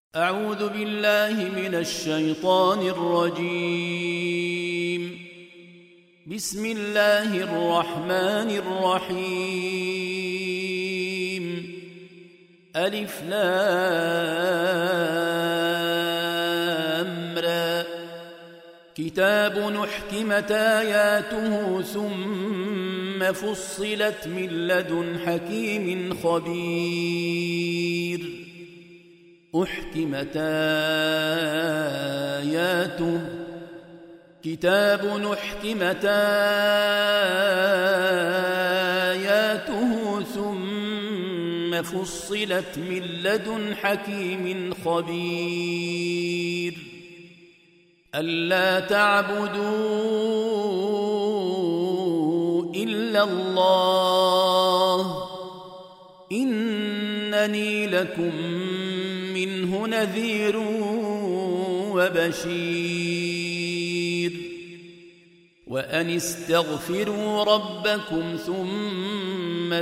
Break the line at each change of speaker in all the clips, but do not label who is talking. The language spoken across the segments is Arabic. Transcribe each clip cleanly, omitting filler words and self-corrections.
أعوذ بالله من الشيطان الرجيم. بسم الله الرحمن الرحيم. ألف لام را. كتاب أحكمت آياته ثم فصلت من لدن حكيم خبير. أحكمت آياته كتاب أحكمت آياته ثم فصلت من لدن حكيم خبير. ألا تعبدوا إلا الله إنني لكم منه نذير وبشير. وأن استغفروا ربكم ثم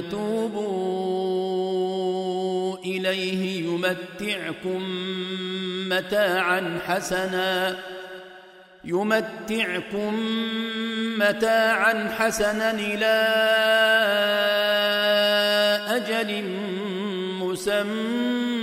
توبوا إليه يمتعكم متاعا حسنا إلى أجل مسمى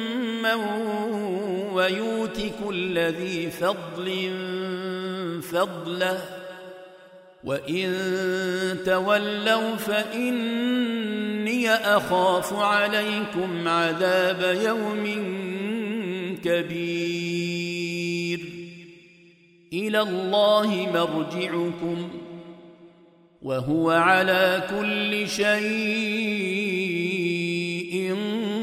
ويؤت كل ذي فضل فضله وإن تولوا فإني أخاف عليكم عذاب يوم كبير. إلى الله مرجعكم وهو على كل شيء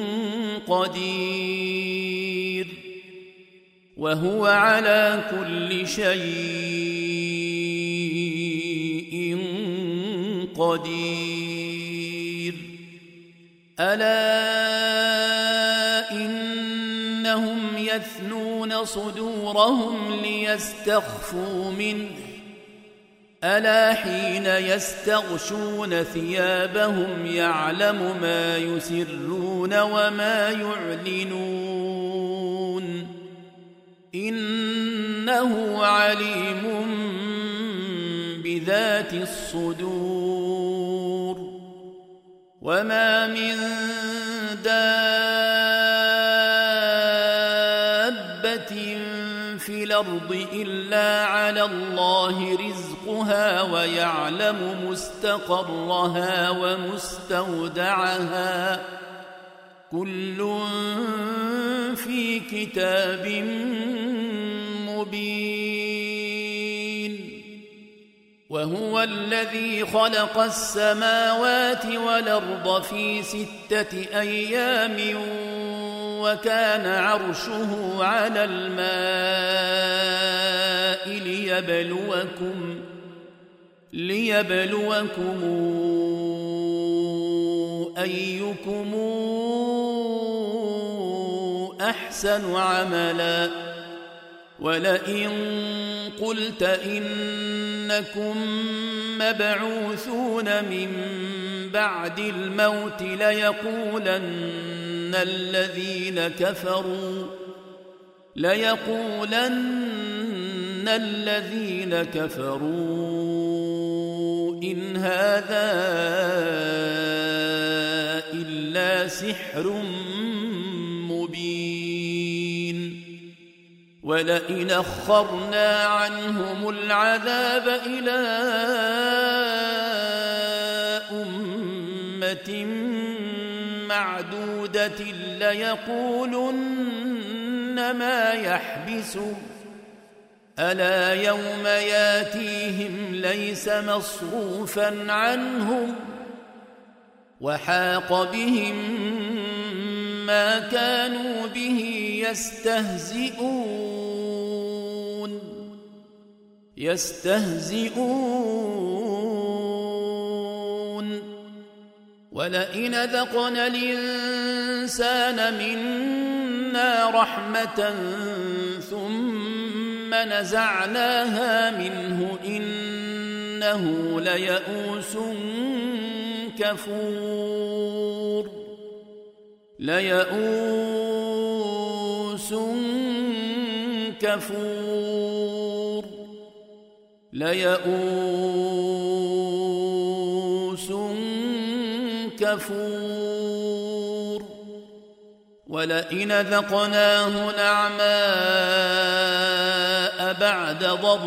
قدير. وهو على كل شيء قدير. ألا إنهم يثنون صدورهم ليستخفوا منه ألا حين يستغشون ثيابهم يعلم ما يسرون وما يعلنون إنه عليم بذات الصدور. وما من دابة في الأرض إلا على الله رزقها ويعلم مستقرها ومستودعها كل في كتاب مبين. وهو الذي خلق السماوات والأرض في 6 أيام وكان عرشه على الماء ليبلوكم أيكم أحسن عملا. ولئن قلت إنكم مبعوثون من بعد الموت ليقولن الذين كفروا إن هذا إلا سحر مبين. ولئن أخرنا عنهم العذاب إلى أمة معدودة ليقولن ما يحبسه ألا يوم ياتيهم ليس مصروفا عنهم وحاق بهم ما كانوا به يستهزئون. ولئن ذقنا الإنسان منا رحمة ثم نزعناها منه إنه ليئوس كفور. ليئوس كفور ليئوس كفور ولئن ذقناه نعماء بعد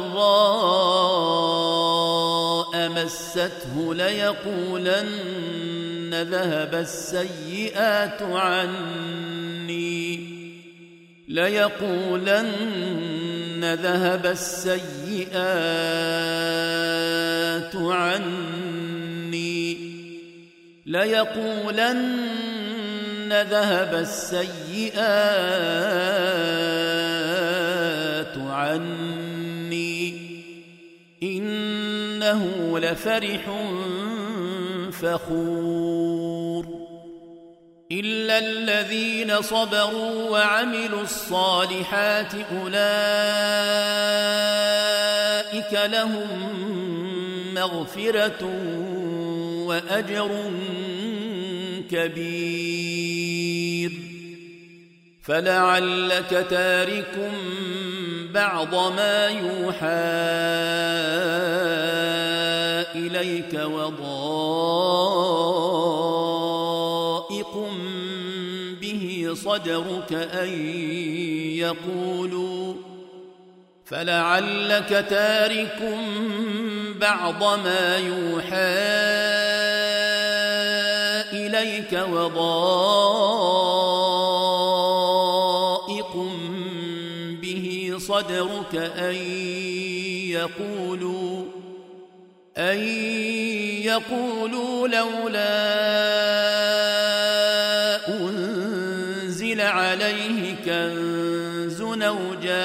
ضراء مسته ليقولن ذهب السيئات عني إنه لفرح فخور إلا الذين صبروا وعملوا الصالحات أولئك لهم مغفرة وأجر كبير فلعلك تارك بعض ما يوحى إليك وضائق به صدرك أن يقولوا لولا أنزل عليه كنز أو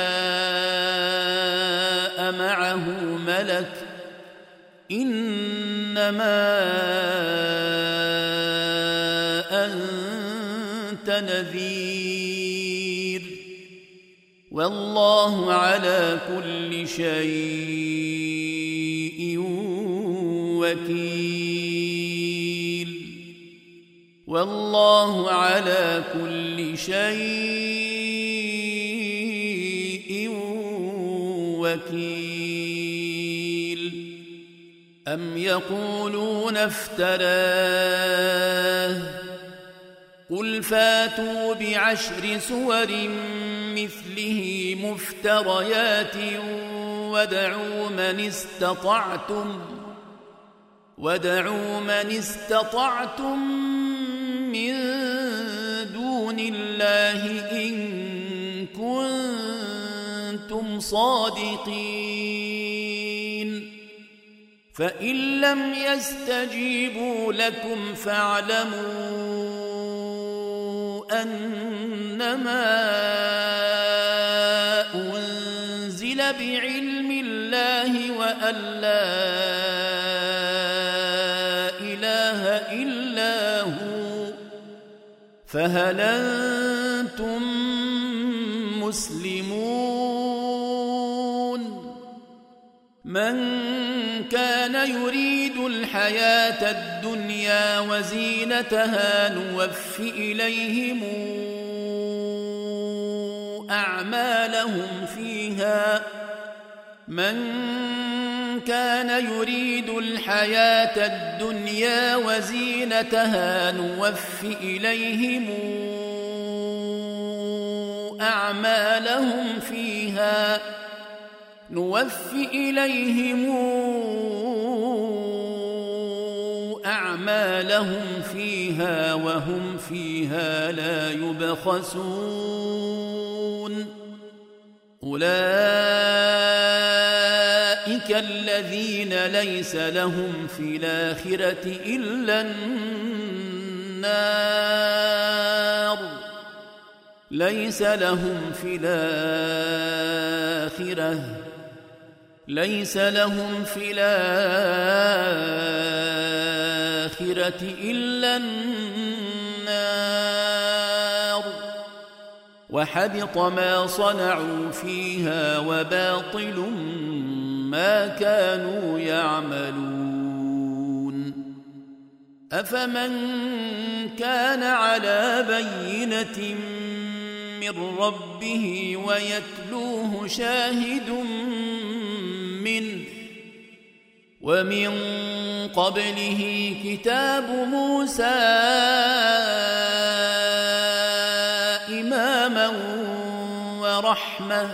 جاء معه ملك إنما أنت نذير والله على كل شيء وكيل أم يقولون افتراه قل فاتوا بعشر سور مثله مفتريات وادعوا من استطعتم من دون الله إن كنتم صادقين فإن لم يستجيبوا لكم فاعلموا أنما أنزل بعلم الله وأن لا إله إلا هو فهل أنتم مسلمون من كان يريد الحياة الدنيا وزينتها نوف إليهم أعمالهم فيها وهم فيها لا يبخسون أولئك الذين ليس لهم في الآخرة إلا النار ليس لهم في الآخرة إلا النار وحبط ما صنعوا فيها وباطل ما كانوا يعملون أفمن كان على بينة من من ربه ويتلوه شاهد منه ومن قبله كتاب موسى إماما ورحمة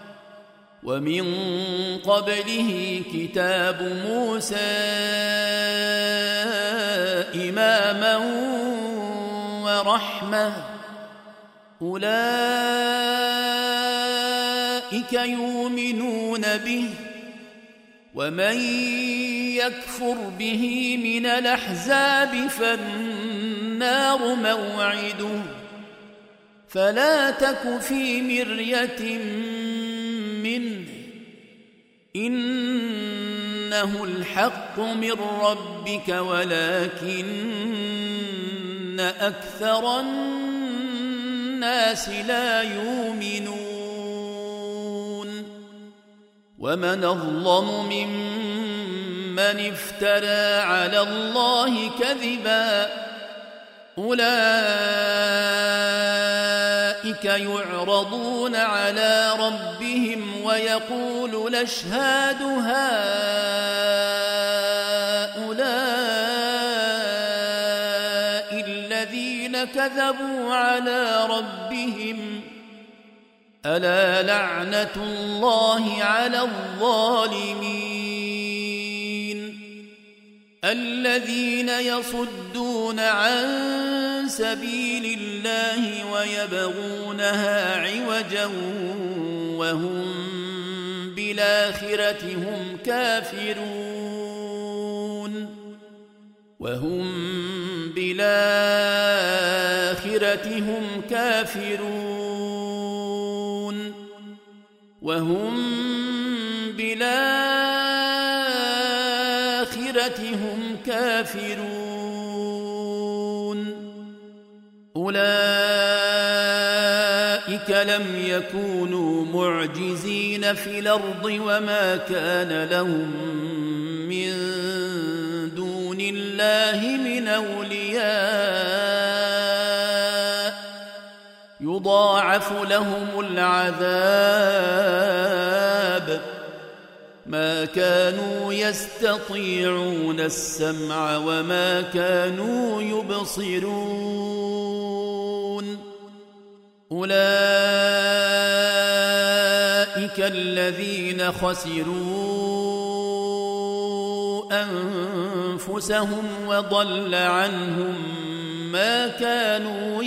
أولئك يؤمنون به ومن يكفر به من الأحزاب فالنار موعده فلا تك في مرية منه إنه الحق من ربك ولكن أكثر الناس لا يؤمنون ومن أظلم ممن افترى على الله كذبا أولئك يعرضون على ربهم ويقول الأشهاد هؤلاء الذين كذبوا على ربهم ألا لعنة الله على الظالمين الذين يصدون عن سبيل الله ويبغونها عوجا وهم بالآخرة هم كافرون وهم بالآخرة هم كافرون أولئك لم يكونوا معجزين في الأرض وما كان لهم من دون الله من أولياء يضاعف لهم العذاب ما كانوا يستطيعون السمع وما كانوا يبصرون أولئك الذين خسروا أنفسهم وضل عنهم ما كانوا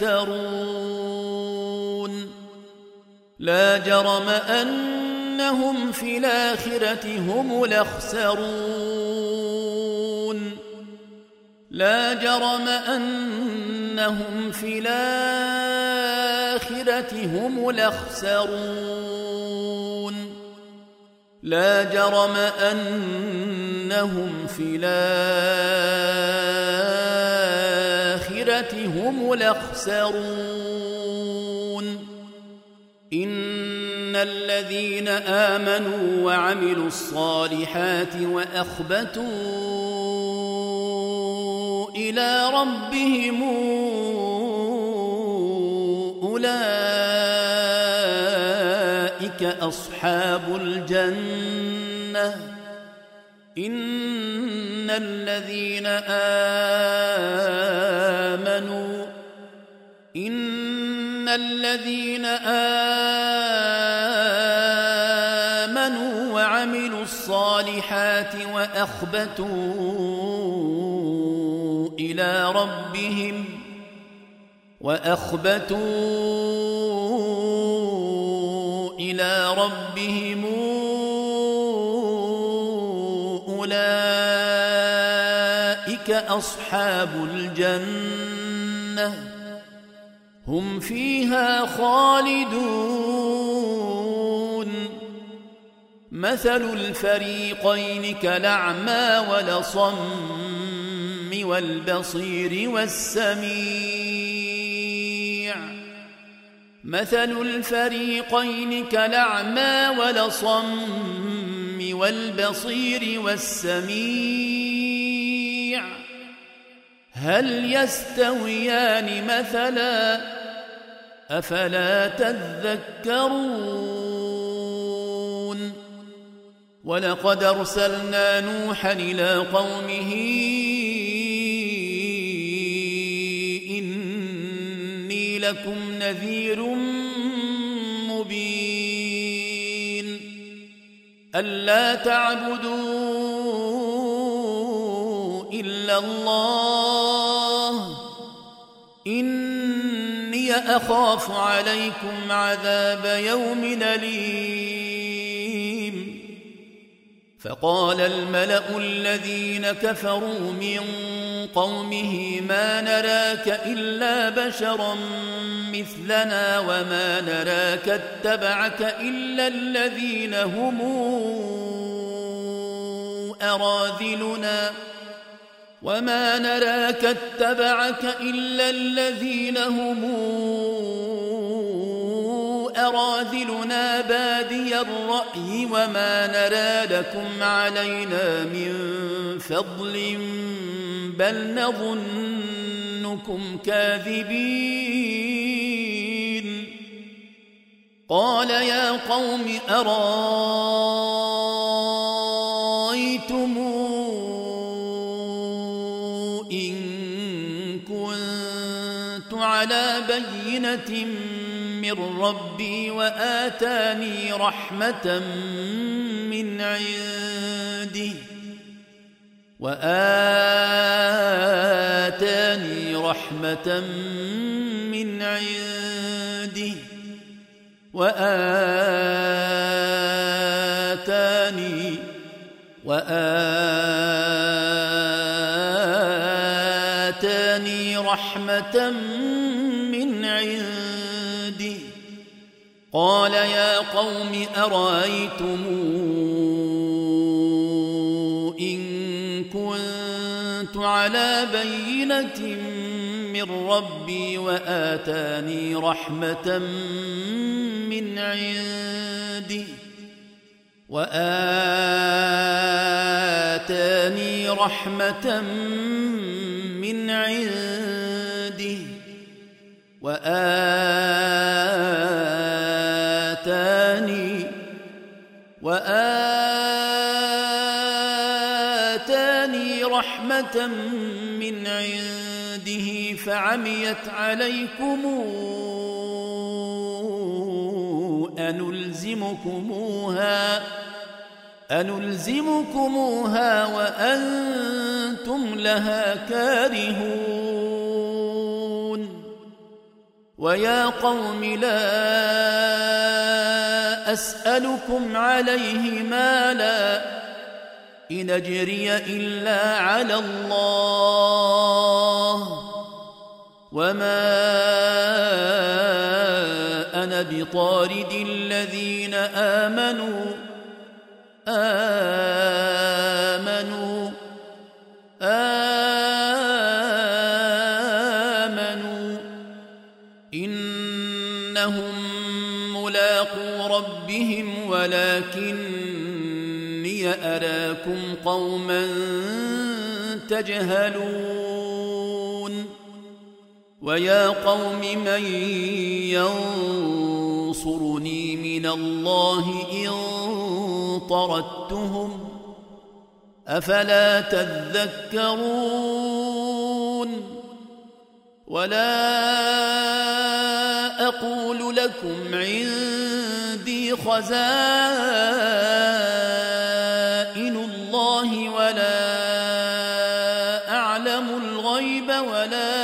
يفترون لا جرم أنهم في الآخرة هم الأخسرون لا جرم أنهم في الآخرة هم الأخسرون لا جرم أنهم في الآخرة هم الأخسرون إن الذين آمنوا وعملوا الصالحات وأخبتوا إلى ربهم أولئك أصحاب الجنة إن الذين آمنوا وعملوا الصالحات وأخبتوا إلى ربهم أولئك أصحاب الجنة هم فيها خالدون مثل الفريقين كالأعمى والأصم والبصير والسميع مثل الفريقين كالأعمى والأصم والبصير والسميع هل يستويان مثلا أفلا تذكرون ولقد أرسلنا نوحا إلى قومه إني لكم نذير مبين ألا تعبدوا إلا الله إني أخاف عليكم عذاب يوم أليم فقال الملأ الذين كفروا من قومه ما نراك إلا بشرا مثلنا وما نراك اتبعك إلا الذين هم أراذلنا وما نراك اتبعك إلا الذين هم أراذلنا بادي الرأي وما نرى لكم علينا من فضل بل نظنكم كاذبين قال يا قوم أرأيتم إن كنت على بينة من ربي وآتاني رحمة من عنده وآتاني رحمة من عنده قال يا قوم أرأيتم إن كنت على بينة من ربي وآتاني رحمة من عنده وآتاني رحمة من عنده فعميت عليكم أنلزمكموها وأنتم لها كارهون ويا قوم لا أسألكم عليه مالا إن أجري إلا على الله وما أنا بطارد الذين آمنوا إنهم ملاقو ربهم ولكني أراكم قوما تجهلون ويا قوم من ينصرني من الله إن طردتهم أفلا تذكرون ولا أقول لكم عندي خزائن الله ولا أعلم الغيب ولا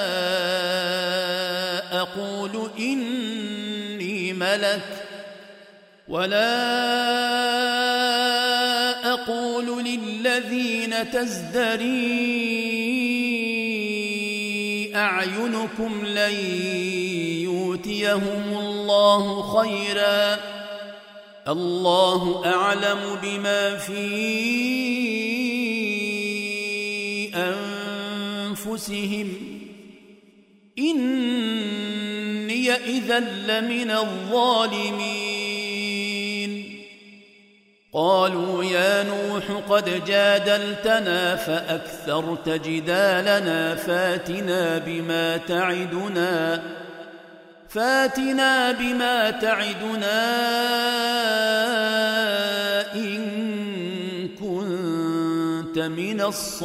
أقول إني ملك ولا أقول للذين تزدري أعينكم لن يؤتيهم الله خيرا الله أعلم بما في أنفسهم إني إذا لمن الظالمين قالوا يا نوح قد جادلتنا فأكثرت فاتنا بما تعدنا إن كنت من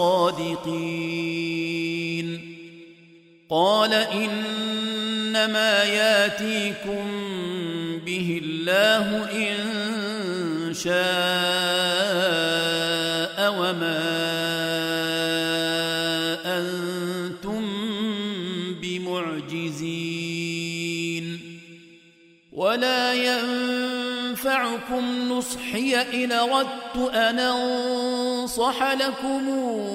الصادقين. قال إنما ياتيكم به الله إن شاء وما أنتم بمعجزين ولا ينفعكم نصحي إن أردت أن أنصح لكم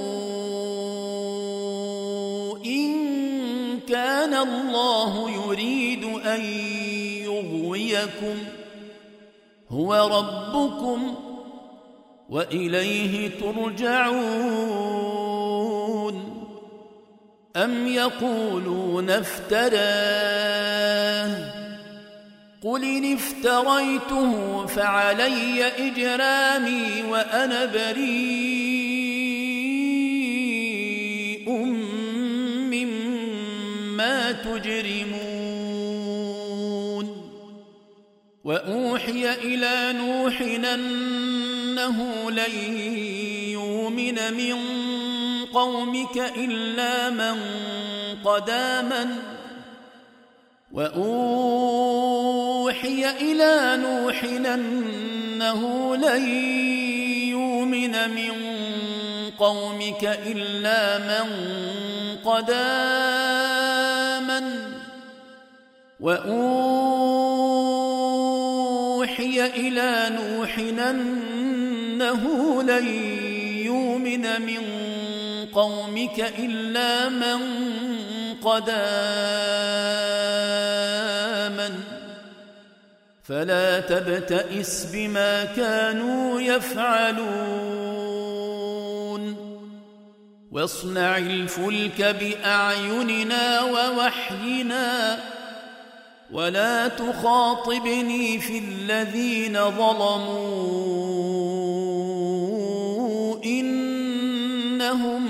إن كان الله يريد أن يغويكم هو ربكم وإليه ترجعون. أم يقولون افتراه قل إن افتريته فعلي إجرامي وأنا بريء مما تجرمون. وأوحي إلى نوح أنه لن يؤمن من قومك إلا من قد آمن وأوحي إلى نوح أنه لن يؤمن من قومك إلا من قد آمن وأوحي إلى نوح أنه لن يؤمن من قومك إلا من قد آمن فلا تبتئس بما كانوا يفعلون. واصنع الفلك بأعيننا ووحينا ولا تخاطبني في الذين ظلموا إنهم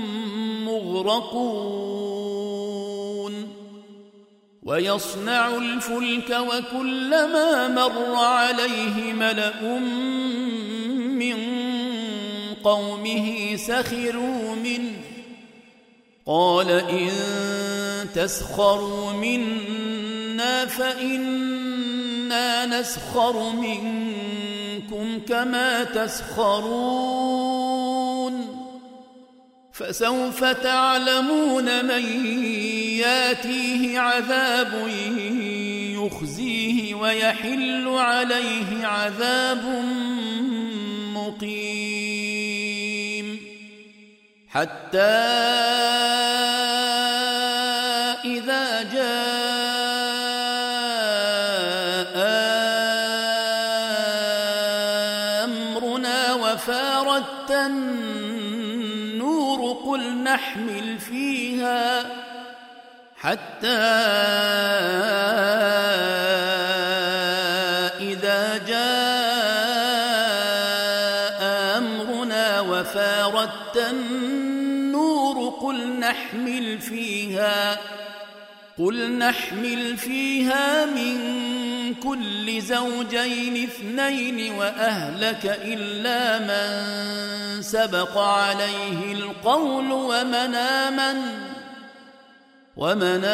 مغرقون. ويصنع الفلك وكلما مر عليه ملأ من قومه سخروا منه قال إن تسخروا منا فإنا نسخر منكم كما تسخرون. فسوف تعلمون من ياتيه عذاب يخزيه ويحل عليه عذاب مقيم. حتى إذا جاء أمرنا وفارت النور قل نحمل فيها حتى إذا جاء أمرنا وفارت النور قل نحمل فيها من كل زوجين اثنين وأهلك إلا من سبق عليه القول ومن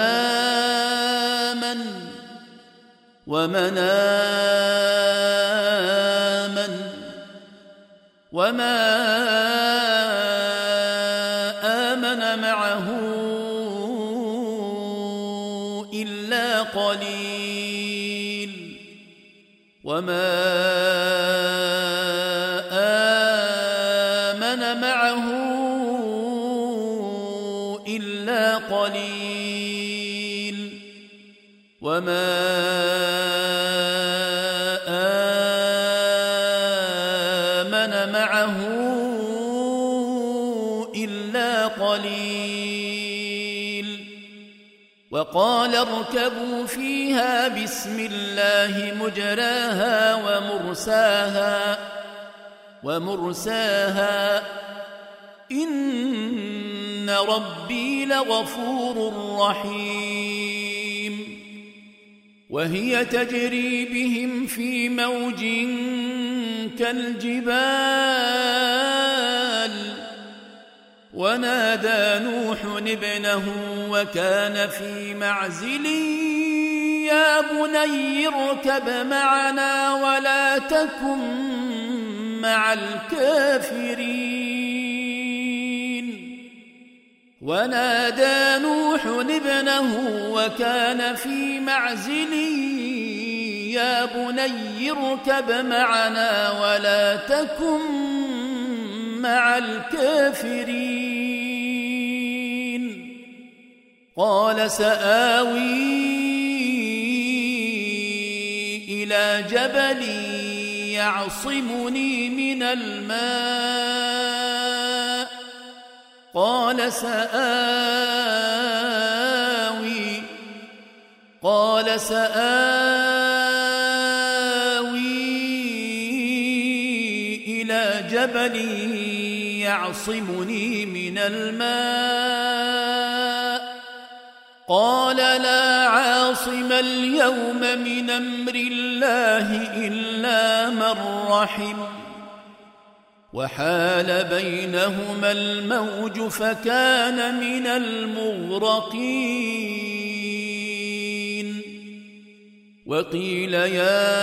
آمن وما آمن معه إلا قليل وما آمن معه إلا قليل وما آمن معه إلا قليل. وقال اركبوا فيها بسم الله مجراها ومرساها إن ربي لغفور رحيم. وهي تجري بهم في موج كالجبال ونادى نوح ابنه وكان في معزل يا بني اركب معنا ولا تكن مع الكافرين ونادى نوح ابنه وكان في معزل يا بني اركب معنا ولا تكن مع الكافرين قال سآوي إلى جبل يعصمني من الماء قال سآوي إلى جبل يعصمني من الماء قال لا عاصم اليوم من أمر الله إلا من رحم وحال بينهما الموج فكان من المغرقين وقيل يا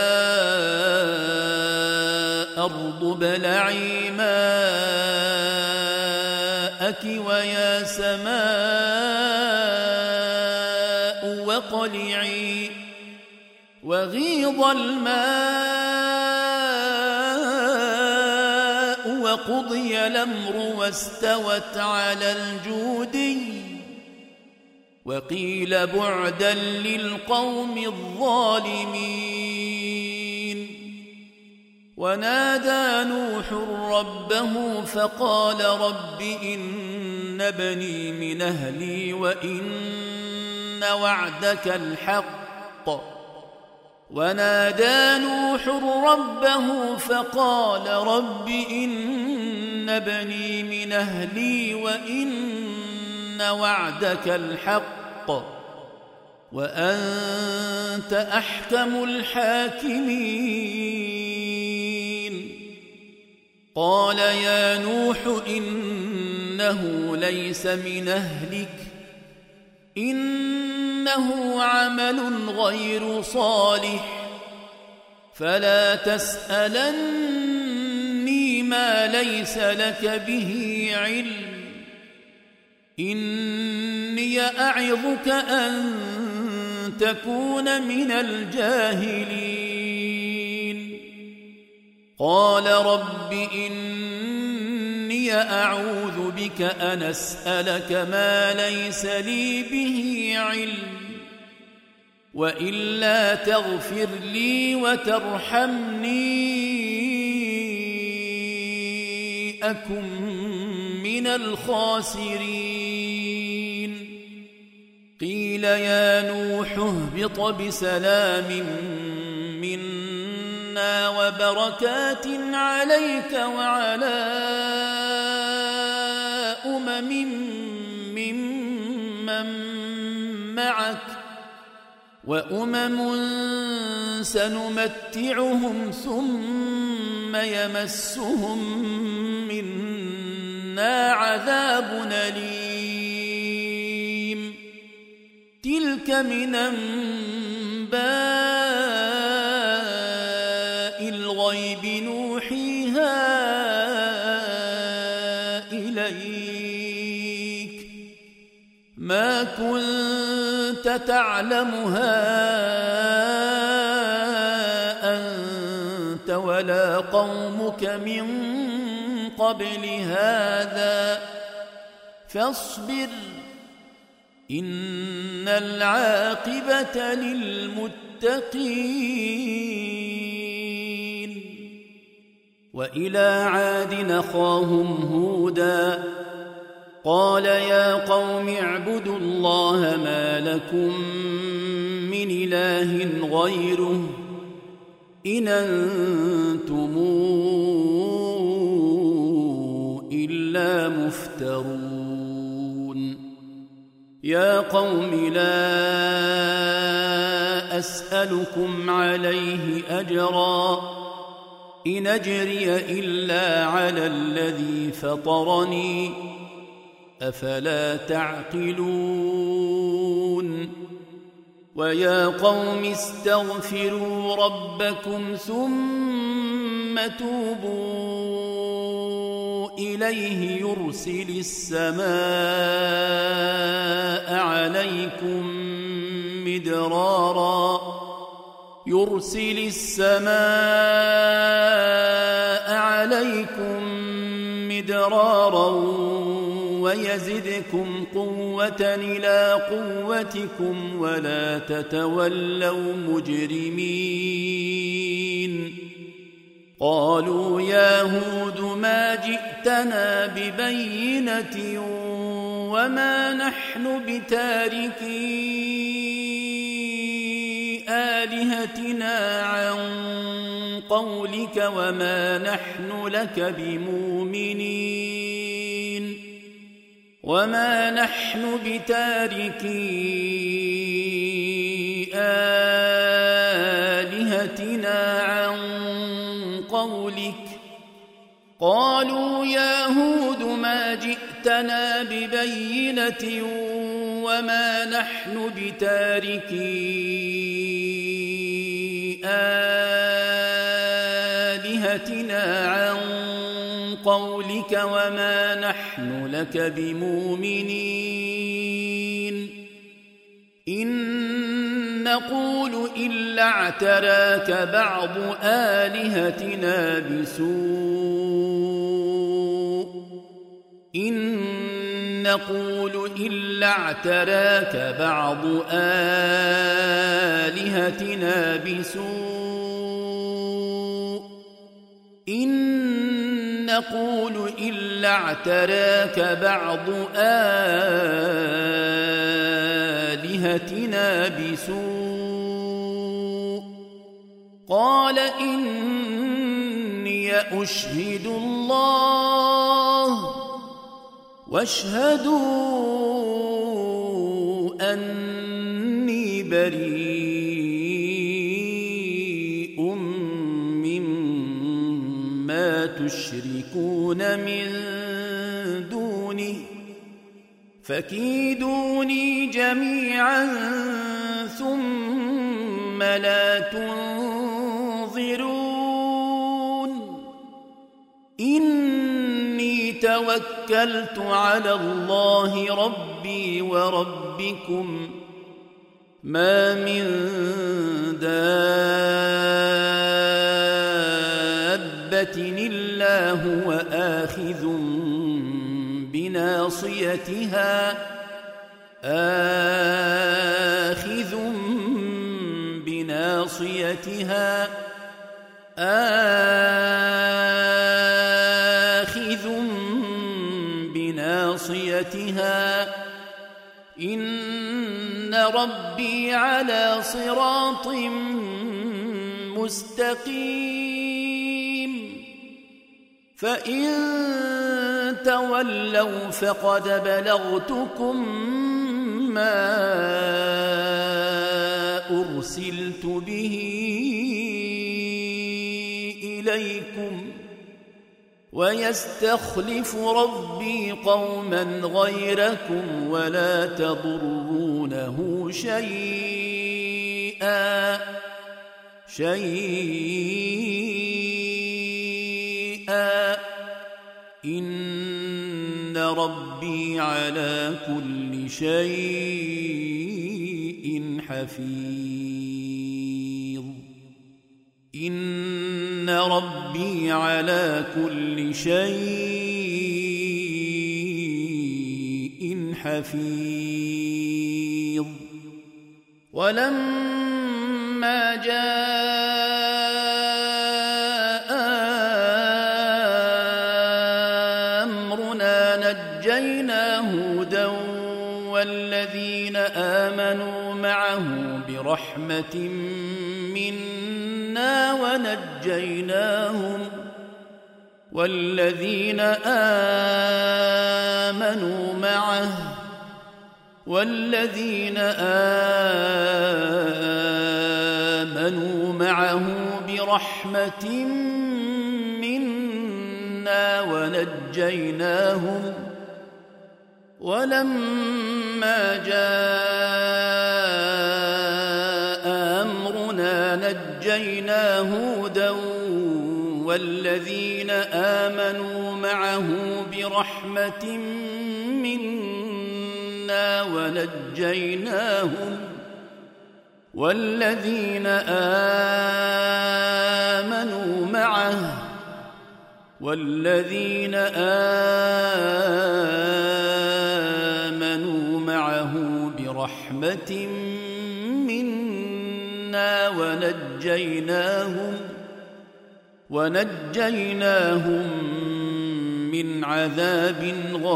أرض ابلعي ماءك ويا سماء وقلعي وغيض الماء وقضي الأمر واستوت على الجودي وقيل بعدا للقوم الظالمين ونادى نوح ربه فقال رب إن ابني من أهلي وإن وعدك الحق ونادى نوح ربه فقال رب إن ابني من أهلي وإن وعدك الحق وأنت أحكم الحاكمين قال يا نوح إنه ليس من أهلك إنه عمل غير صالح فلا تسألني ما ليس لك به علم إني أعظك أن تكون من الجاهلين قال رب إني أعوذ بك أن أسألك ما ليس لي به علم وإلا تغفر لي وترحمني أكن من الخاسرين قيل يا نوح اهبط بسلام منا وبركات عليك وعلى ممن معك وأمم سنمتعهم ثم يمسهم منا عذاب أليم تلك من أنباء الغيب نوحيها إليك ما كنت تعلمها أنت ولا قومك من قبل هذا فاصبر إن العاقبة للمتقين وإلى عاد أخاهم هودا قال يا قوم اعبدوا الله ما لكم من إله غيره إن أنتم إلا مفترون يا قوم لا أسألكم عليه أجرا إن أجري إلا على الذي فطرني أفلا تعقلون ويا قوم استغفروا ربكم ثم توبوا إليه يرسل السماء عليكم مدرارا ويزدكم قوة إلى قوتكم ولا تتولوا مجرمين قالوا يا هود ما جئتنا ببينة وما نحن بتاركي آلهتنا عن قولك وما نحن لك بمؤمنين وما نحن بتاركي آلهتنا عن قولك قالوا يا هود ما جئتنا ببينة وما نحن بتاركي آلهتنا عن قولك وما نحن لك بمؤمنين إن نقول إلا اعتراك بعض آلهتنا بسوء إن نقول إلا اعتراك بعض آلهتنا بسوء إن نقول إلا اعتراك بعض آلهتنا بسوء قال إني أشهد الله واشهدوا أني بريء مما تشركون من دونه فكيدوني جميعا ثم لا تنظرون إني توكلت على الله ربي وربكم ما من دابة إلا هو آخذ بناصيتها إن ربي على صراط مستقيم فإن تولوا فقد بلغتكم ما أرسلت به إليكم ويستخلف ربي قوما غيركم ولا تضرونه شيئا إن ربي على كل شيء حفيظ إن ربي على كل شيء حفيظ ولما جاء أمرنا نجينا هودا والذين آمنوا معه برحمة منا والذين آمنوا معه برحمة منا ولما جاء أمرنا نجينا هودا والذين آمنوا معه برحمة منا والذين آمنوا معه برحمة منا ونجيناهم من عذاب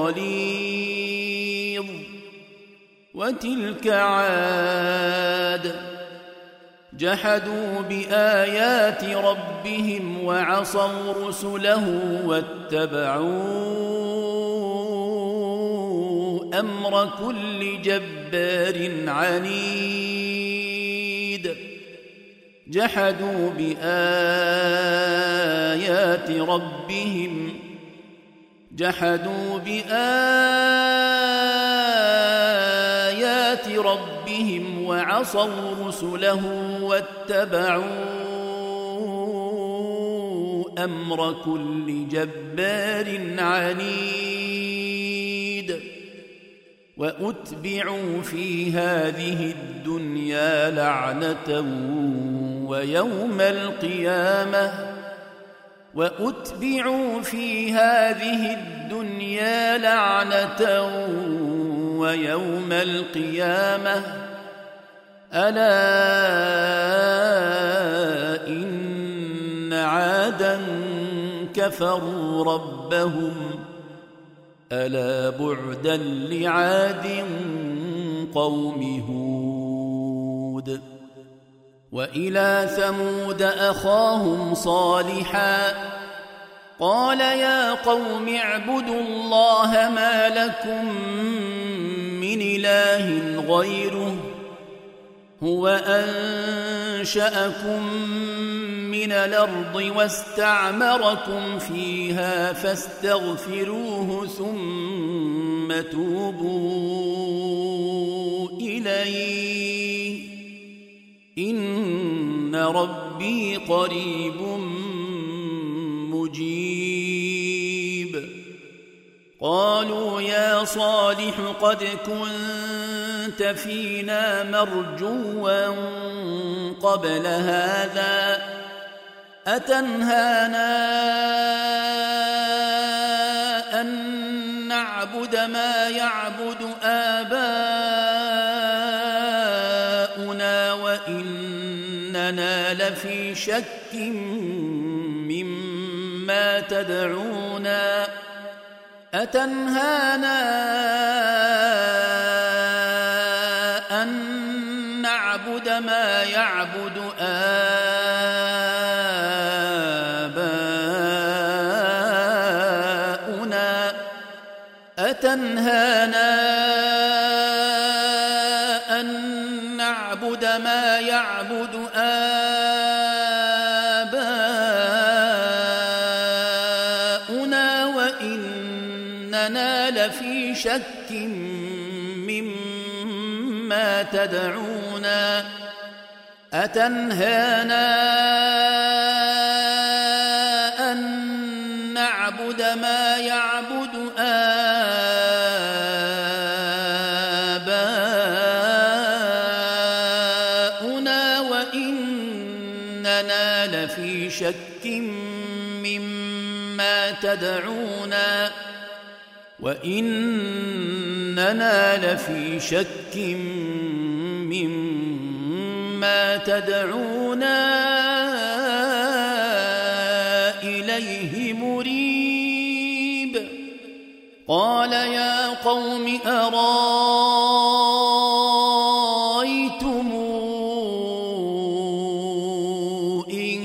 غليظ. وتلك عاد جحدوا بآيات ربهم وعصوا رسله واتبعوا أمر كل جبار عنيد. جحدوا بآيات ربهم وعصوا رسله واتبعوا أمر كل جبار عنيد. وأتبعوا في هذه الدنيا لعنة ويوم القيامة ألا إن عادا كفروا ربهم ألا بعدا لعاد قوم هود. وإلى ثمود أخاهم صالحا قال يا قوم اعبدوا الله ما لكم من إله غيره هو أنشأكم من الأرض واستعمركم فيها فاستغفروه ثم توبوا إليه إن ربي قريب مجيب. قالوا يا صالح قد كنت فينا مرجوا قبل هذا أتنهانا أن نعبد ما يعبد آباؤنا وإننا لفي شك مما تدعونا أتنهانا أن نعبد ما يعبد آباؤنا أتنهانا أن نعبد ما يعبد آباؤنا وإننا لفي شك مما تدعونا أتنهانا أن نعبد ما يعبد آباؤنا وإننا لفي شك مما تدعونا إليه مريب. قال يا قوم أرايتم إن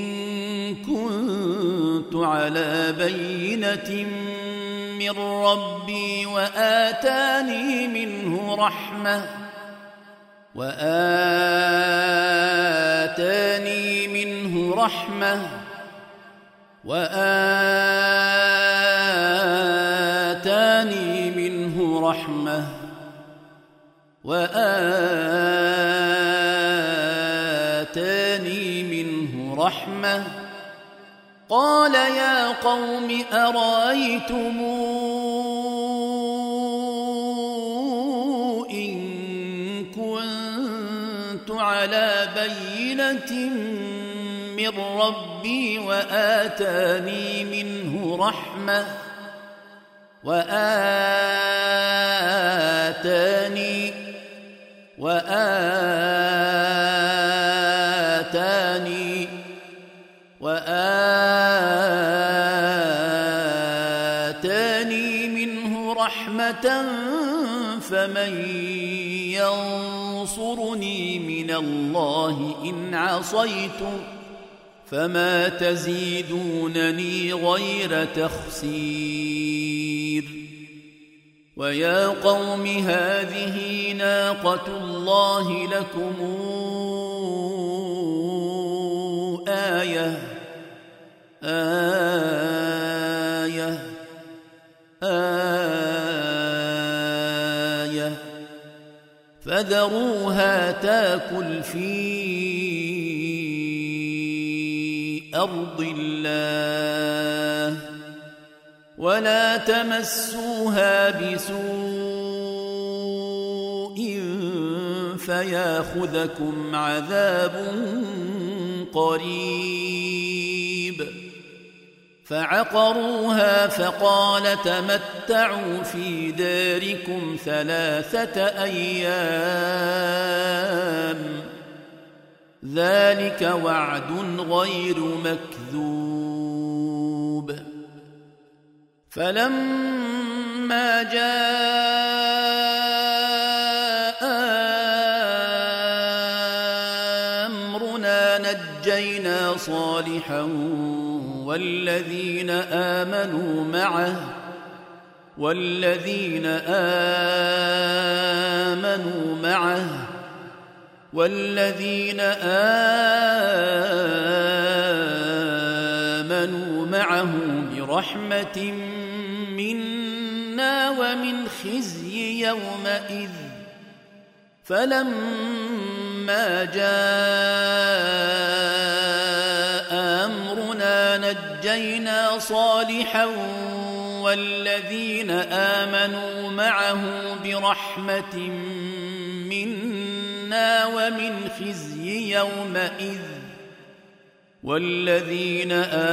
كنت على بينة من ربي وآتاني منه رحمة وآتاني منه رحمة قال يا قوم أرأيتم إن كنت على بينة من ربي وآتاني منه رحمة فمن ينصرني من الله إن عصيته فما تزيدونني غير تخسير ويا قوم هذه ناقة الله لكم آية فذروها تاكل في أرض الله ولا تمسوها بسوء فياخذكم عذاب قريب فعقروها فقال تمتعوا في داركم 3 أيام ذلك وعد غير مكذوب فلما جاء أمرنا نجينا صالحا والذين آمنوا معه برحمة منا ومن خزي يومئذ فلما جاء أمرنا نجينا صالحا والذين آمنوا معه برحمة منا ومن خزي يومئذ والذين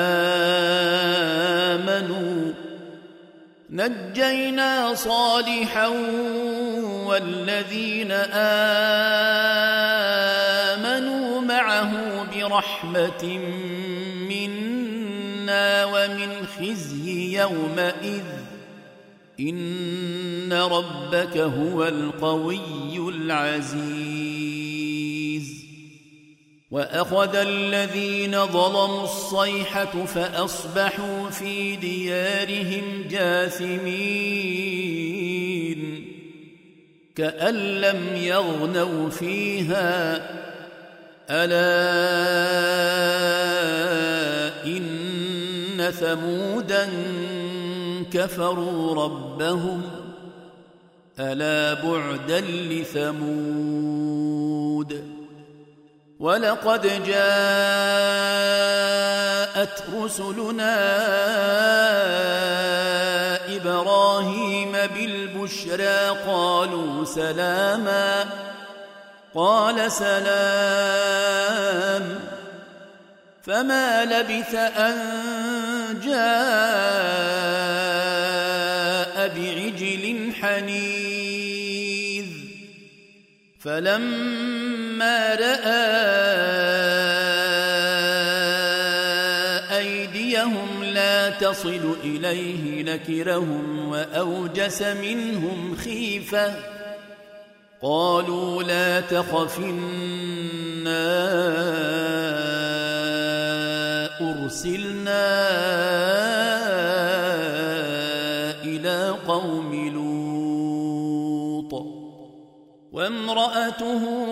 آمنوا معه برحمة منا ومن خزي يومئذ إن ربك هو القوي العزيز وأخذ الذين ظلموا الصيحة فأصبحوا في ديارهم جاثمين كأن لم يغنوا فيها ألا إن ثمودا كفروا ربهم ألا بعدا لثمود ولقد جاءت رسلنا إبراهيم بالبشرى قالوا سلاما قال سلام فما لبث أن جاء بعجل حنيذ فلما رأى أيديهم لا تصل إليه نكرهم وأوجس منهم خيفة قالوا لا تخف إنا أرسلنا إلى قوم لوط وامرأته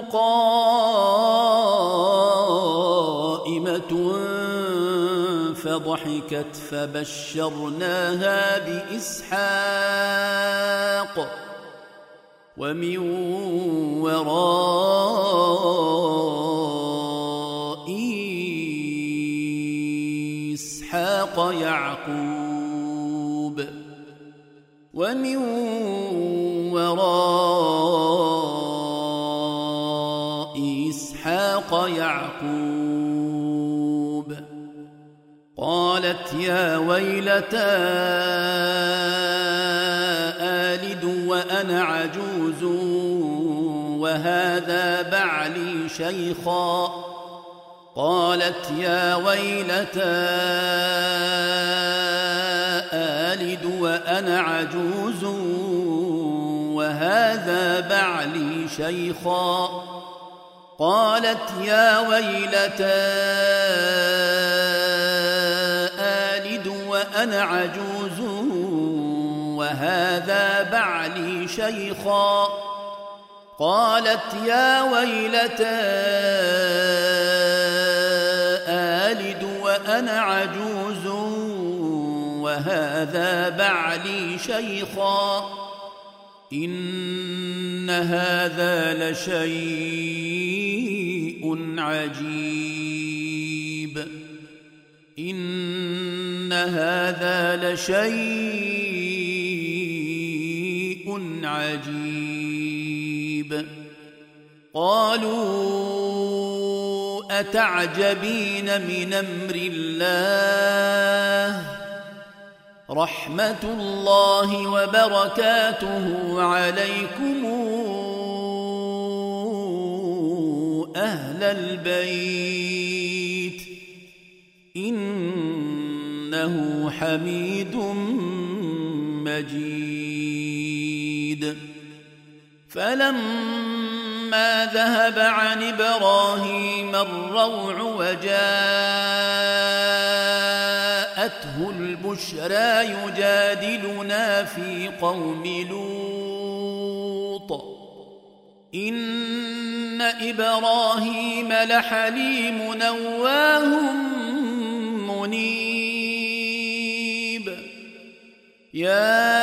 قائمة فضحكت فبشرناها بإسحاق ومن وراء إسحاق يعقوب ومن وراء إسحاق يعقوب. قالت يا ويلتى آلد وأنا عجوز وهذا بعلي شيخا. قالت يا ويلتى آلد وأنا عجوز وهذا بعلي شيخا. قالت يا ويلتى آلد وأنا عجوز وهذا بعلي شيخا. قالت يا ويلتى آلد وأنا عجوز وهذا بعلي شيخا. إن هذا لشيء عجيب. إن هذا لشيء عجيب. قالوا أتعجبين من أمر الله رحمة الله وبركاته عليكم أهل البيت إنه حميد مجيد. فلما ذهب عن إبراهيم الروع وجاءته البشرى يجادلنا في قوم لوط إن إبراهيم لحليم أواه منيب. يا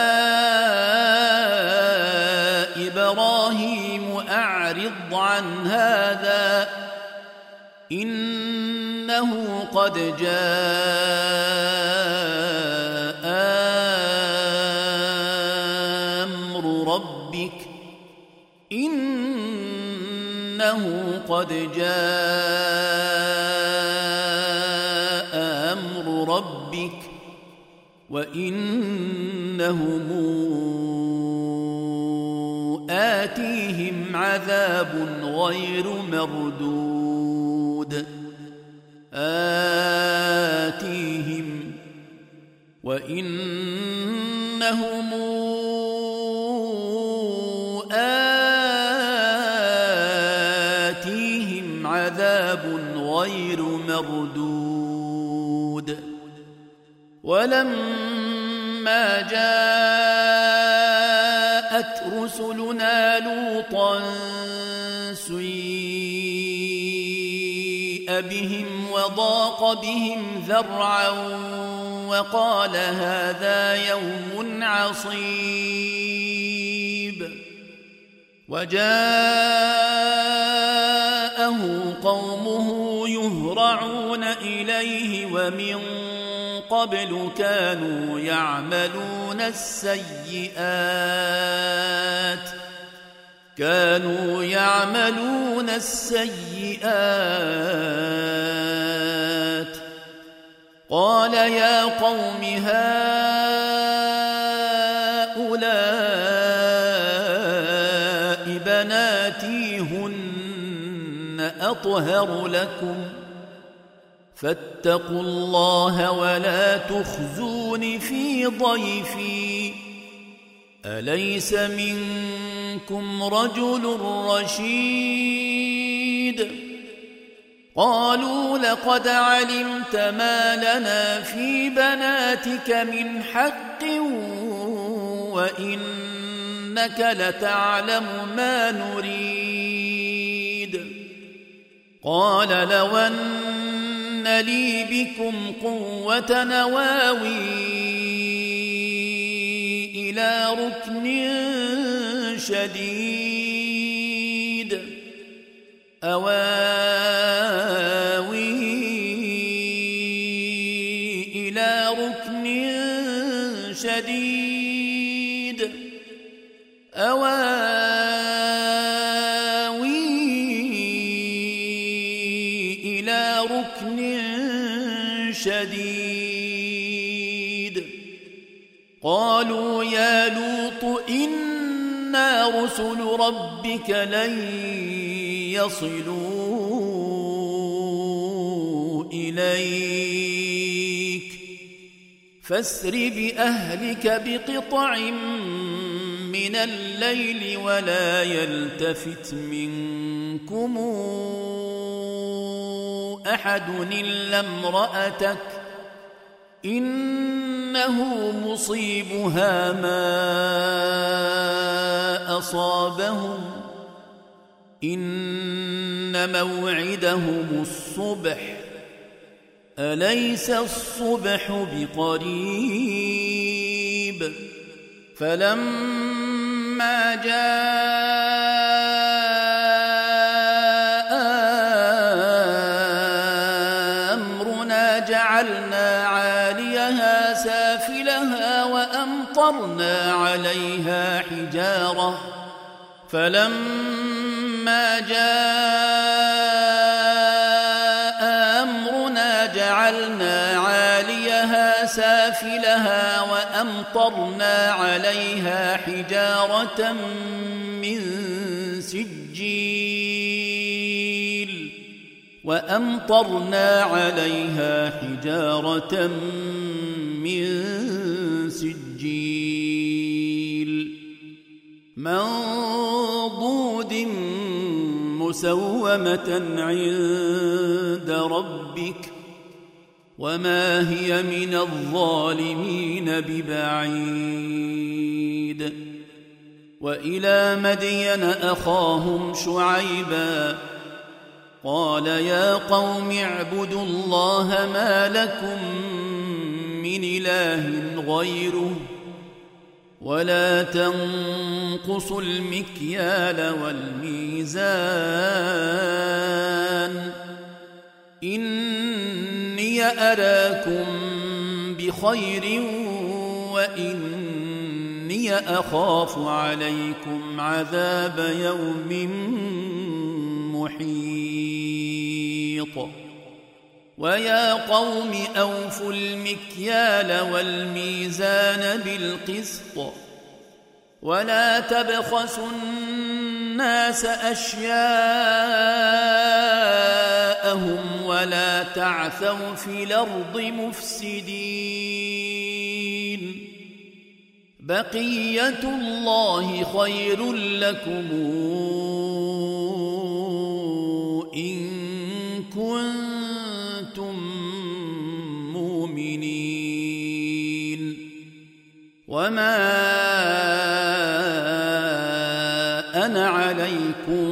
إبراهيم أعرض عن هذا إنه قد جاء أمر ربك إنه قد جاء أمر ربك وإنهم آتيهم عذاب غير مردود. آتيهم وإنهم آتيهم عذاب غير مردود. ولما جاءت رسلنا لوطا سيء بهم وضاق بهم ذرعا وقال هذا يوم عصيب. وجاءه قومه يهرعون إليه ومن قبل كانوا يعملون السيئات. قال يا قوم هؤلاء بناتي هن أطهر لكم فاتقوا الله ولا تخزون في ضيفي أليس منكم رجل رشيد. قالوا لقد علمت ما لنا في بناتك من حق وإنك إنك لتعلم ما نريد. قال لو أن لي بكم قوة نواوي إلى ركن شديد أواوي إلى ركن شديد أواوي إلى ركن شديد. قالوا يا لوط إنا رسل ربك لن يصلوا إليك فاسر بأهلك بقطع من الليل ولا يلتفت منكم أحد إلا امرأتك إنه مصيبها ما أصابهم إن موعدهم الصبح أليس الصبح بقريب. فلما جاء أمرنا جعلنا عاليها سافلها وأمطرنا عليها حجارة فلما جاء أمرنا جعلنا عاليها سافلها وأمطرنا عليها حجارة من سجيل منضود مسومة عند ربك وما هي من الظالمين ببعيد. وإلى مدين أخاهم شعيبا قال يا قوم اعبدوا الله ما لكم من إله غيره ولا تنقصوا المكيال والميزان إني أراكم بخير وإني أخاف عليكم عذاب يوم محيط. ويا قوم أوفوا المكيال والميزان بالقسط ولا تبخسوا الناس أشياءهم ولا تعثوا في الأرض مفسدين بقية الله خير لكم إن كنتم مؤمنين وما أنا عليكم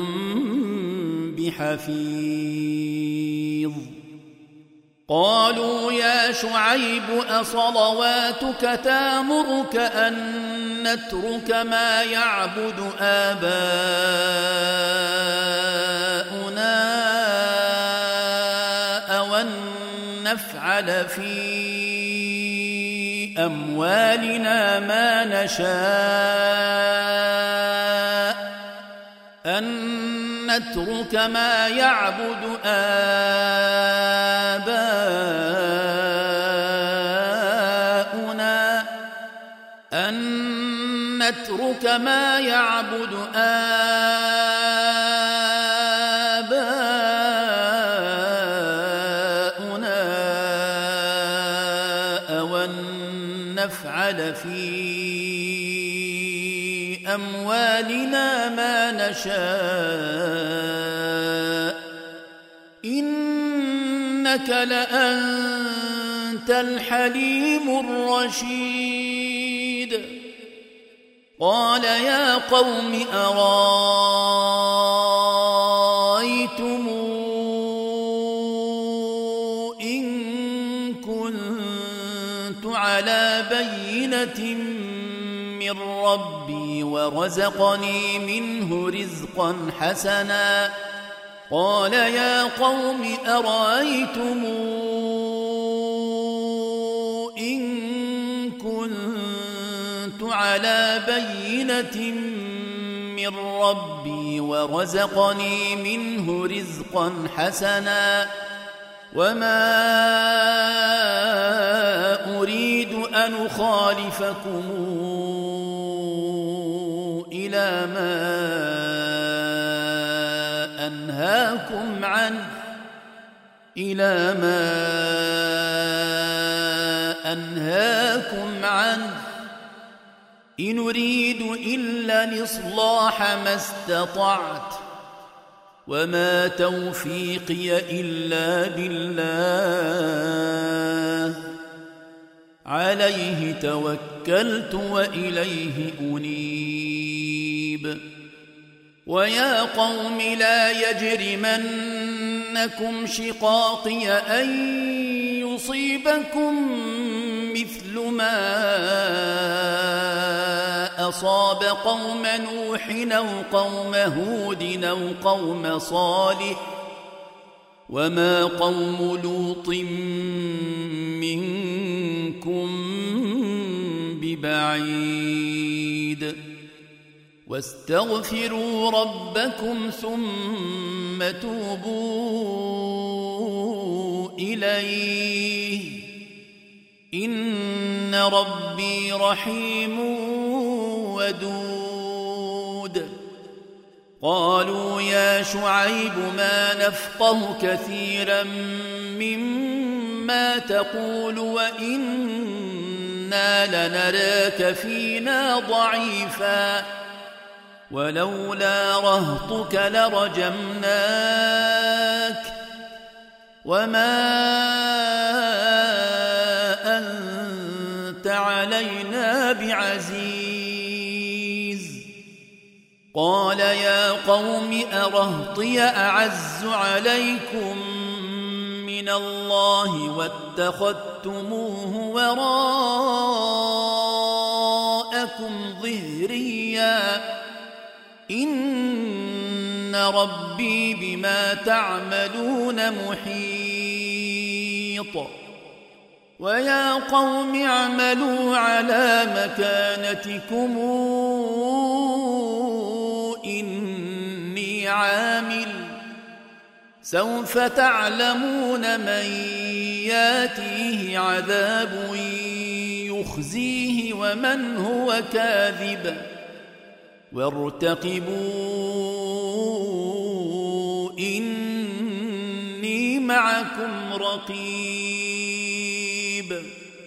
بحفيظ. قالوا يا شعيب أصلواتك تأمرك أن نترك ما يعبد آباؤنا أو أن نفعل في أموالنا ما نشاء أن نترك ما يعبد آباؤنا أن نترك ما يعبد آباؤنا أو أن نفعل في أموالنا ما نشاء إنك لأنت الحليم الرشيد. قال يا قوم أرأيتم إن كنت على بينة من ربي ورزقني منه رزقا حسنا قال يا قوم أرأيتم إن كنت على بينة من ربي ورزقني منه رزقا حسنا وما أريد أن أخالفكم إلى ما أنهاكم عنه إن أريد إلا الإصلاح ما استطعت وما توفيقي إلا بالله عليه توكلت وإليه أنيب ويا قوم لا يجرمنكم شقاقي أن يصيبكم مثل ما أصاب قوم نوح أو قوم هود أو قوم صالح وما قوم لوط منكم ببعيد واستغفروا ربكم ثم توبوا إليه إن ربي رحيم ودود قالوا يا شعيب ما نفقه كثيرا مما تقول وإنا لنراك فينا ضعيفا ولولا رهطك لرجمناك وما أنت علينا بعزيز قال يا قوم أرهطي أعز عليكم من الله واتخذتموه وراءكم ظهريا إن ربي بما تعملون محيط ويا قوم اعملوا على مكانتكم إني عامل سوف تعلمون من ياتيه عذاب يخزيه ومن هو كاذب وارتقبوا إني معكم رقيب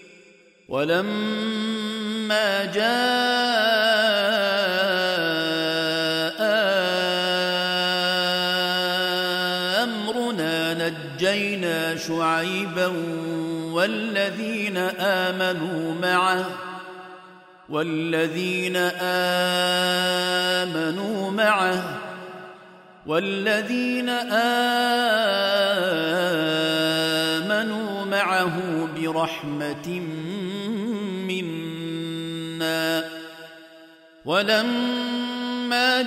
ولما جاء أمرنا نجينا شعيبا والذين آمنوا معه برحمة منا ولما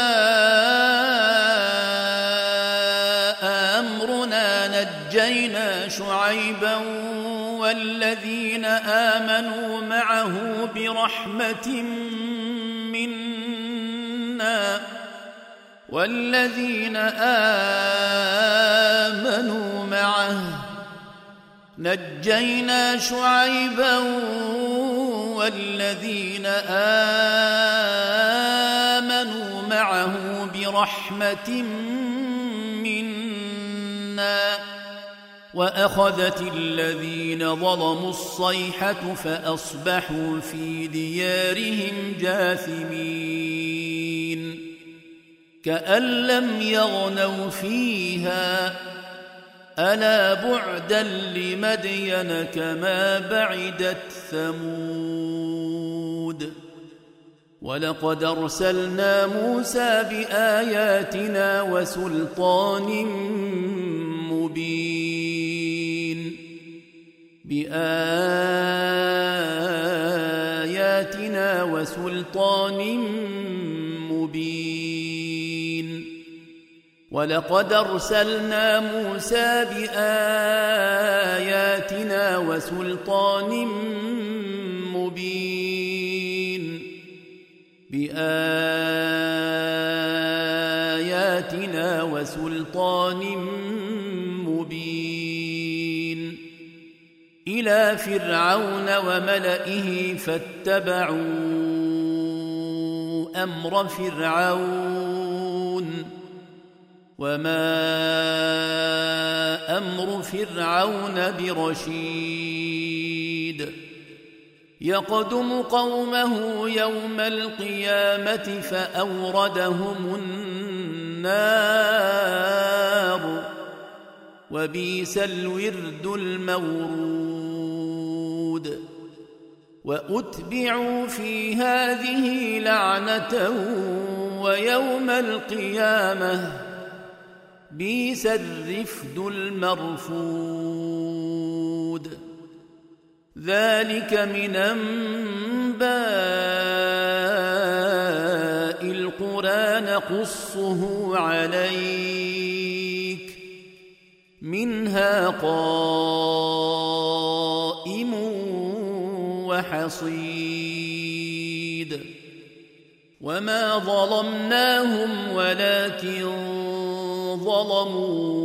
جاء أمرنا نجينا شعيبا والذين آمنوا معه برحمة منا والذين آمنوا معه نجينا شعيبا والذين آمنوا معه برحمة منا وأخذت الذين ظلموا الصيحة فأصبحوا في ديارهم جاثمين كأن لم يغنوا فيها ألا بعدا لمدين كما بعدت ثمود ولقد أرسلنا موسى بآياتنا وسلطان مبين ولقد أرسلنا موسى بآياتنا وسلطان مبين إلى فرعون وملئه فاتبعوا أمر فرعون وما أمر فرعون برشيد يقدم قومه يوم القيامة فأوردهم النار وبئس الورد المورود وأتبعوا في هذه لعنة ويوم القيامة بئس الرفد المرفود ذلك من أنباء القرى نقصه عليك منها قائم وحصيد وما ظلمناهم ولكن ظلموا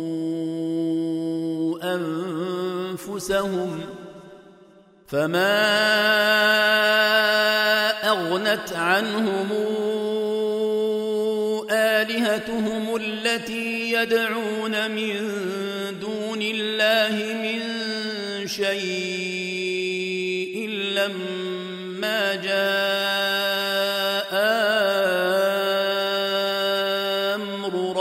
أنفسهم فما أغنت عنهم آلهتهم التي يدعون من دون الله من شيء لما جاء أمر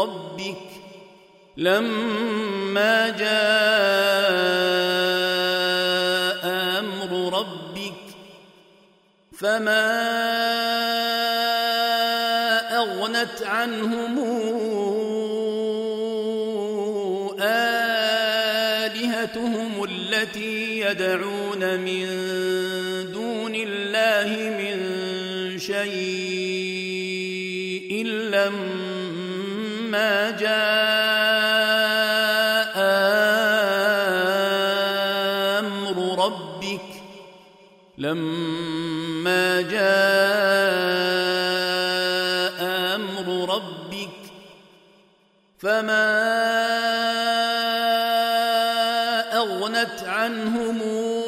ربك فما أغنت عنهم آلهتهم التي يدعون من دون الله من شيء لما جاء أمر ربك فما أغنت عنهم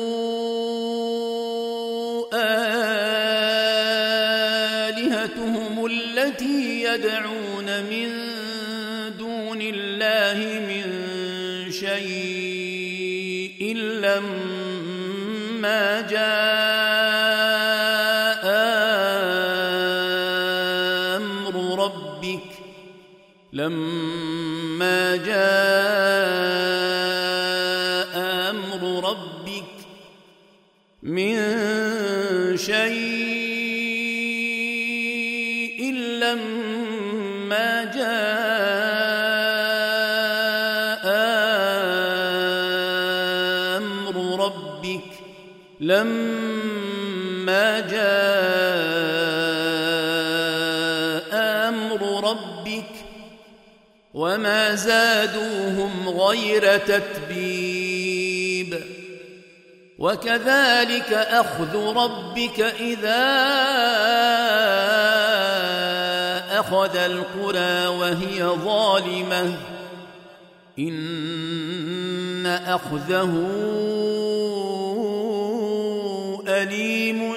آلهتهم التي يدعون من دون الله من شيء لما جاء أمر ربك من شيء لما جاء أمر ربك وما زادوهم غير تتبيب وكذلك أخذ ربك إذا أخذ القرى وهي ظالمة إن أخذه أليم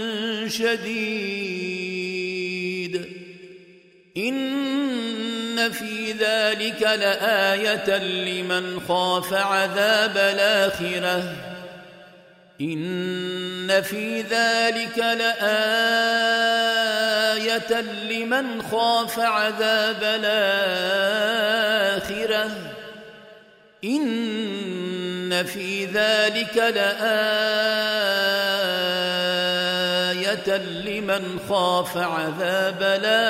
شديد إن في ذلك لآية لمن خاف عذاب الآخرة إن في ذلك لآية لمن خاف عذاب الآخرة إن في ذلك لآية آية لمن خاف عذاب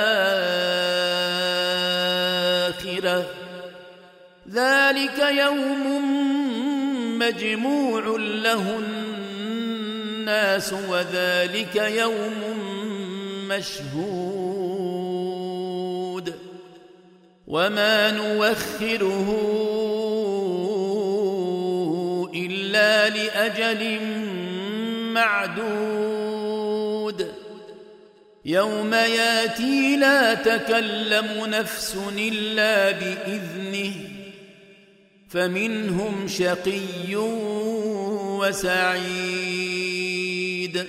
الآخرة ذلك يوم مجموع له الناس وذلك يوم مشهود وما نوخره إلا لأجل معدود يوم ياتي لا تكلم نفس إلا بإذنه فمنهم شقي وسعيد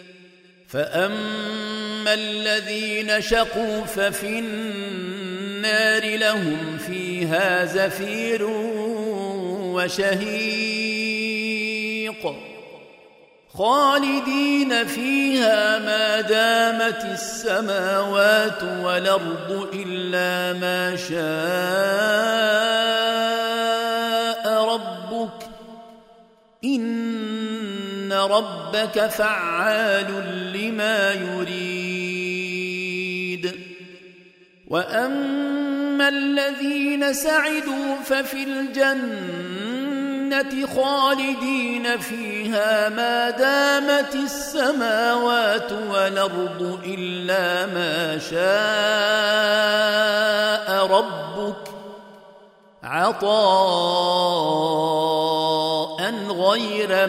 فأما الذين شقوا ففي النار لهم فيها زفير وشهيق خالدين فيها ما دامت السماوات والأرض إلا ما شاء ربك إن ربك فعال لما يريد وأما الذين سعدوا ففي الجنة خالدين فيها ما دامت السماوات والأرض إلا ما شاء ربك عطاء غير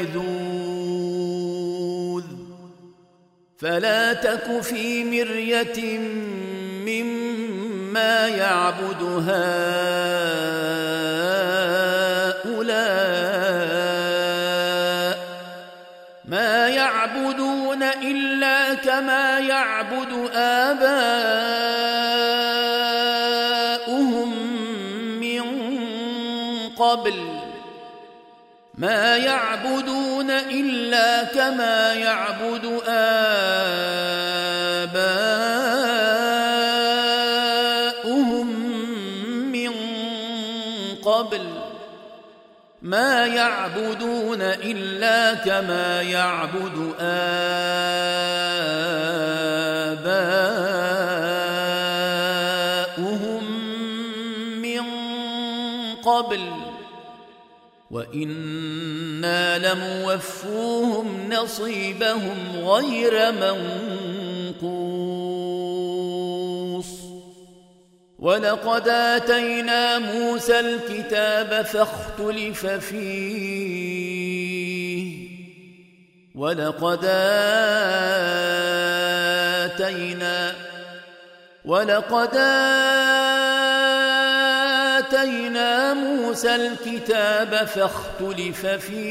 مجذوذ فلا تك في مرية مما يعبد هؤلاء ما يعبدون إلا كما يعبد آباؤهم من قبل ما يعبدون إلا كما يعبد آباؤهم من قبل ما يعبدون إلا كما يعبد آباؤهم من قبل وإنا لموفوهم نصيبهم غير منقوص ولقد آتينا موسى الكتاب فاختلف فيه ولقد آتينا موسى الكتاب فاختلف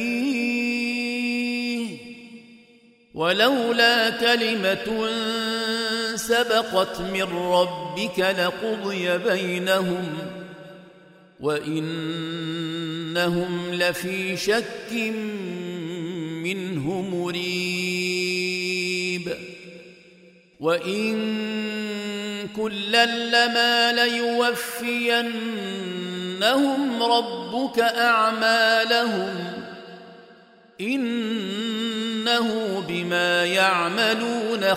فيه ولولا كلمة سبقت من ربك لقضي بينهم وإنهم لفي شك منه مريب وإن كلا لما ليوفينهم ربك أعمالهم إنه بما يعملون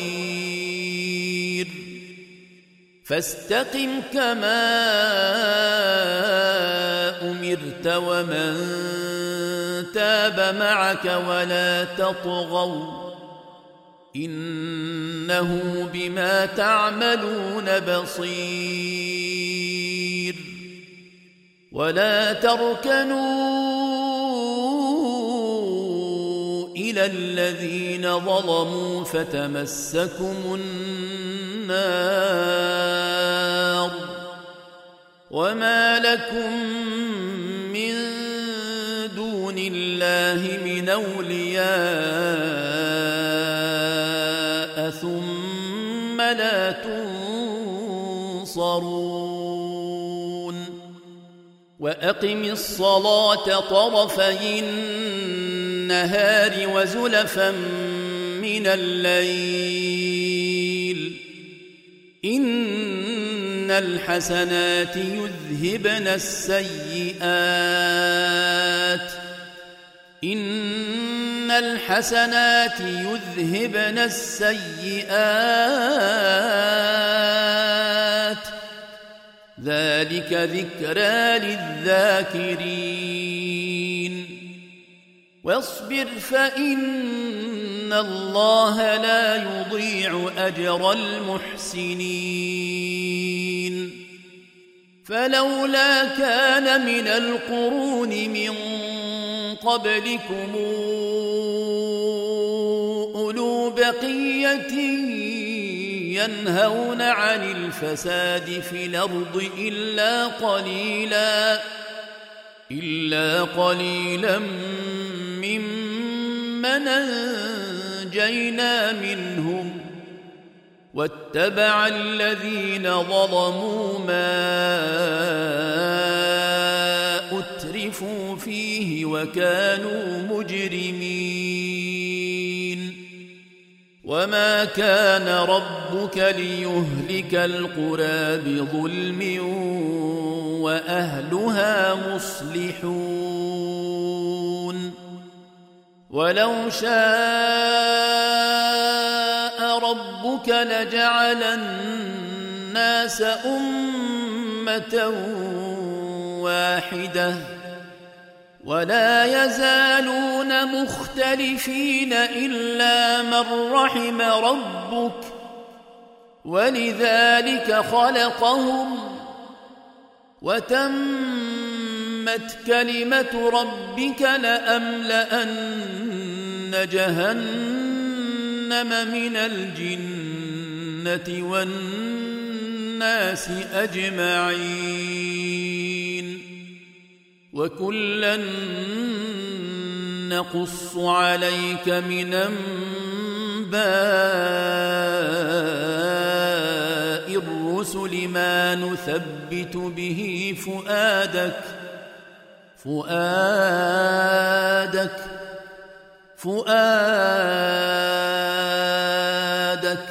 خبير فاستقم كما أمرت ومن تاب معك ولا تطغوا إنه بما تعملون بصير ولا تركنوا إلى الذين ظلموا فتمسكم النار وما لكم من دون الله من أولياء ثم لا تنصرون وأقم الصلاة طرفي النهار وزلفا من الليل إن الحسنات يذهبن السيئات إن الحسنات يذهبن السيئات ذلك ذكرى للذاكرين واصبر فإن الله لا يضيع أجر المحسنين فلولا كان من القرون من قبلكم أولو بقية ينهون عن الفساد في الأرض إلا قليلا ممن أنجينا منهم واتبع الذين ظلموا ما أترفوا فيه وكانوا مجرمين وما كان ربك ليهلك القرى بظلم وأهلها مصلحون ولو شاء ربك لجعل الناس أمة واحدة ولا يزالون مختلفين إلا من رحم ربك ولذلك خلقهم وتمت كلمة ربك لأملأن جهنم من الجنة والناس أجمعين وكلا نقص عليك من أنباء الرسل ما نثبت به فؤادك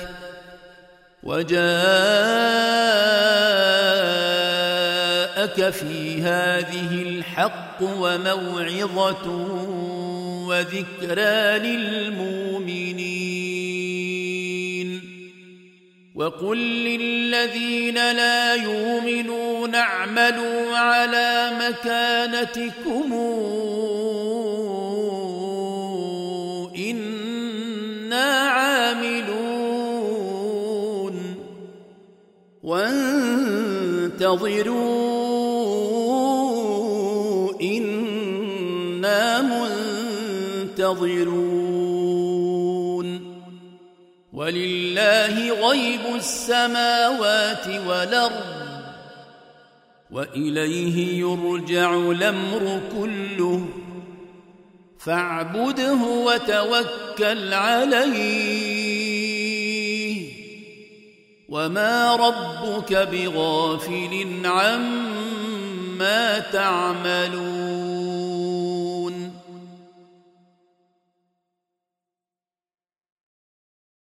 وجاءك في هذه الحق وموعظة وذكرى للمؤمنين وقل للذين لا يؤمنون اعملوا على مكانتكم إنا عاملون وانتظروا إنا منتظرون ولله غيب السماوات والأرض وإليه يرجع الأمر كله فاعبده وتوكل عليه وما ربك بغافل عما تعملون